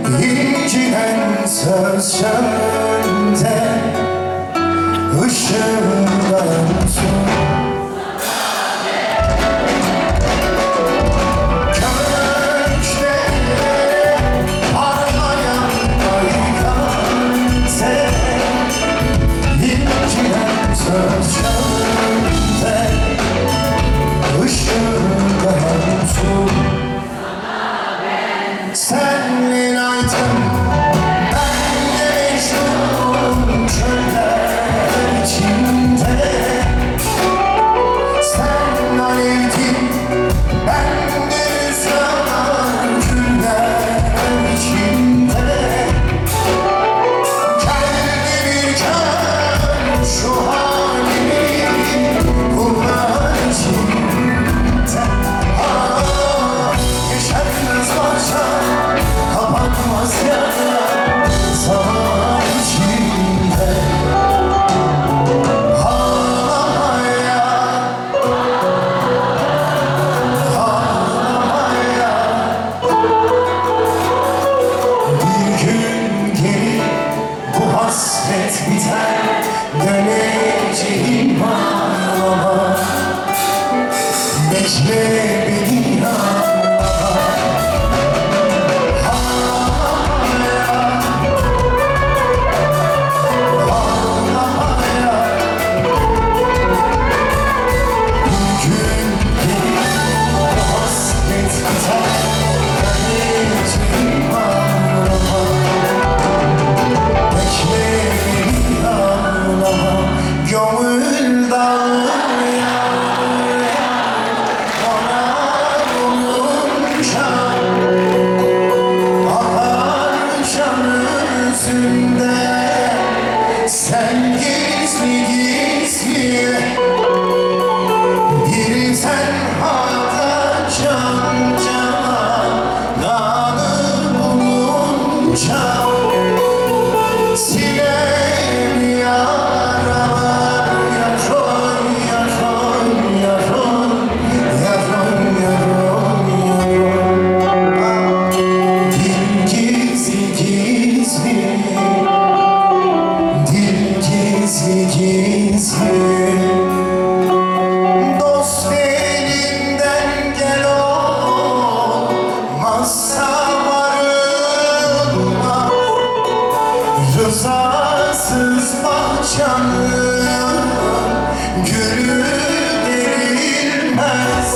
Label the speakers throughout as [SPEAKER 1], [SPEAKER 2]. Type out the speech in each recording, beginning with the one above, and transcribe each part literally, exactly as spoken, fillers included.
[SPEAKER 1] İnciden söz çölde ışığından su senle aydın, ben de mecnun çöller içinde. Sen alevdin, ben de rüzgar güller içinde. Kendi bir kör şu halimi bunlar içinde. Ah, yaşarız başa kapanmaz yara zaman içinde. Ağlamaya, ağlamaya. Bir gün gelir bu hasret biter, döneceğim ağlama. Bekle beni ağlama. Gönül dağılıyor, ona olunca akar can özünde. Sen gizli gizli bir tenhada can cana dağılır bulunca. Siler yaralar, yaron, yaron, yaron, yaron, yaron, yaron. Dil gizli gizli, dil gizli gizli. Dost elinden gel olmazsa varılmaz. Rızasız bahçanın gülü derilmez.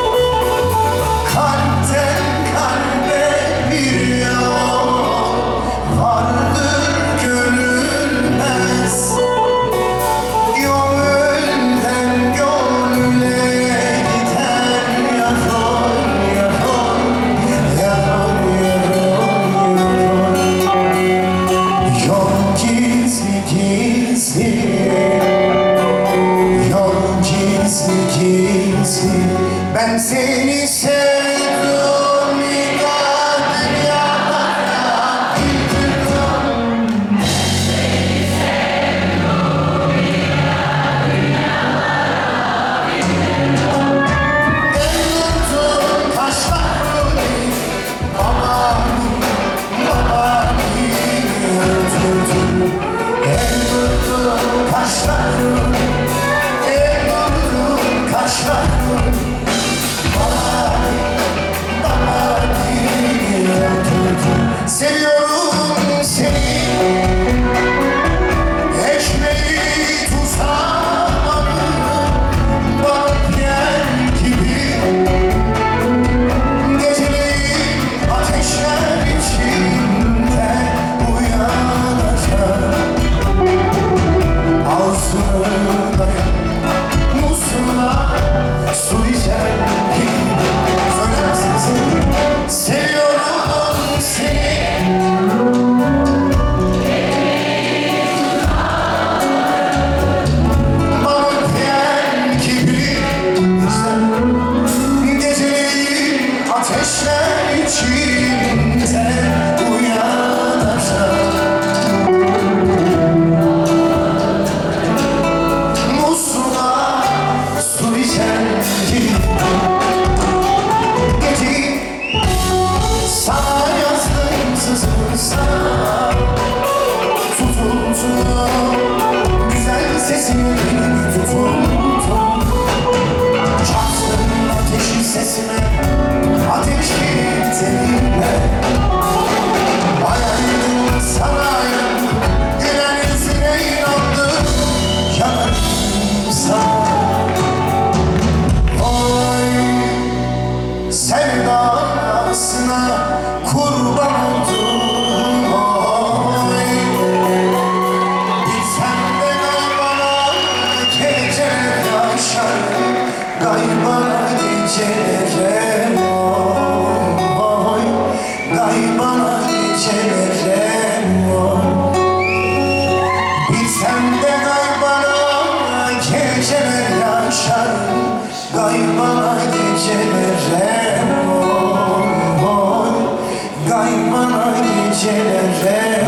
[SPEAKER 1] Kalpten kalbe bir yol vardır görülmez. Gönülden gönüle giden yaron, yaron, yaron, yaron, yaron. Yol gizli gizli, yol gizli gizli. Ben seni sevdim ya dünyalara bildirdim. Ben seni sevdim ya dünyalara bildirdim. Ellerim taşlarını babamı, babamı öldürdüm. Ellerim taşlarını, ellerim taşlarını babamı, babamı öldürdüm. Seviyorum seni, ekmeği tuzağını bak yer gibi. Geceleyin ateşler içinde uyanacağım. Ağzını dayan, musluğuna su içer gibi. Söyler misin? Seviyorum seni. tutuldum, güzel sesine tutuldum. Çaktın ateşi sesime, ateşi tenime. Ayağım sana yandım, gülen yüzüne inandım. Yanarım sana. Oy sevdasına kurban oldum. Oy bilsem de gaybana geceler yaşarım, gaybana geceler. Oy gaybana geceler. Bilsem de gaybana geceler yaşarım, gaybana geceler. Oy gaybana geceler.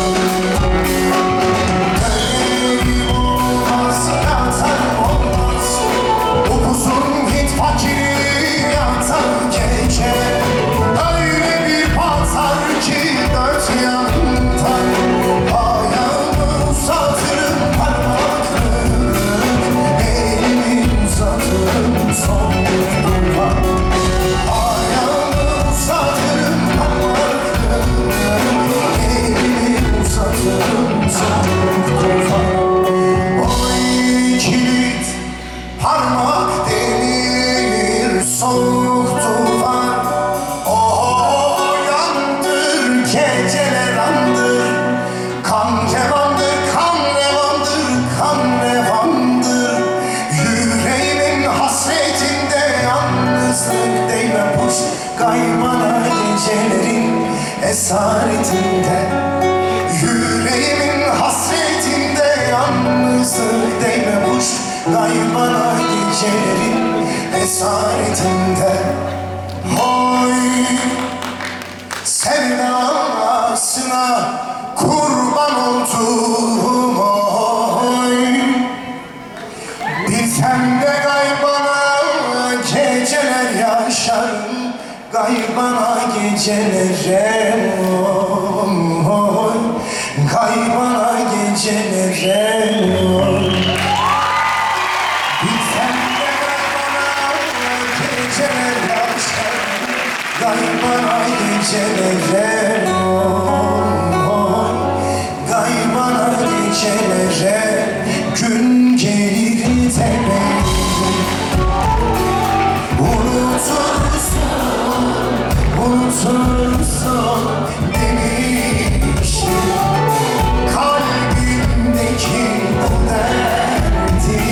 [SPEAKER 1] Gönlüm olmaz, yatarım olmaz. Upuzun git fakiri yatar gece. Öyle bir pazar ki dört yandan ayağımı uzatırım parmaklarım. Elimi uzatırım son defa. Ayağımı uzatırım parmaklarım. Elimi uzatırım son defa. Oy kilit parmak demir soğuk tufan. Oh yandır geceler andır. Kan revandır, kan revandır, kan revandır. Yüreğimin hasretinde yalnızlık değme boş. Gaybana gecelerin esaretinde. Yüreğimin hasretinde yalnızlık değme boş. Gaybana gecelerin esaretinde. Oy sevdasına kurban oldum. Oy bilsem de gaybana geceler yaşarım, gaybana geceler. Oy gaybana geceler. Bilsem de gaybana geceler yaşarım, gaybana geceler. Oy gaybana geceler. Gün gelir tepeye, unutursun, unutursun demiştim. Kalbimdeki o derdi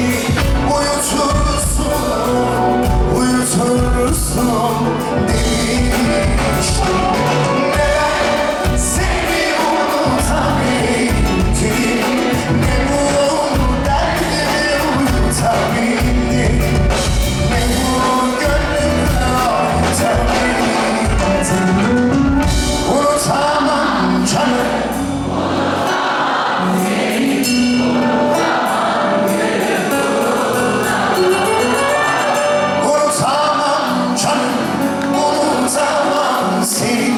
[SPEAKER 1] uyutursun, uyutursun demiştim. Neden seni unutabildim, ne bu derdimi uyutabildim, ne bu gönlümü avutabildim. Unutamam canım. Unutamam canım, unutamam seni.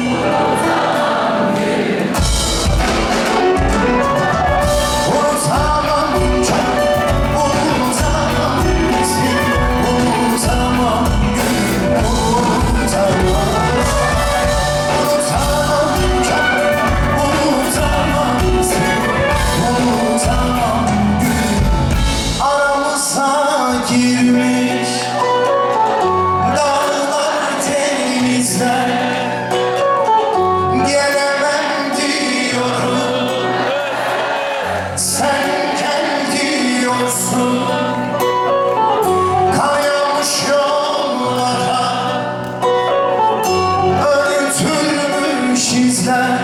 [SPEAKER 1] Unutamam canım, unutamam seni. Unutamam gönlüm, unutamam. Unutamam canım, unutamam seni. Unutamam gönlüm. Aramıza girmiş dağlar denizler, gelemem diyorum, sen gel diyorsun. Kar yağmış yollara, örtülmüş izler.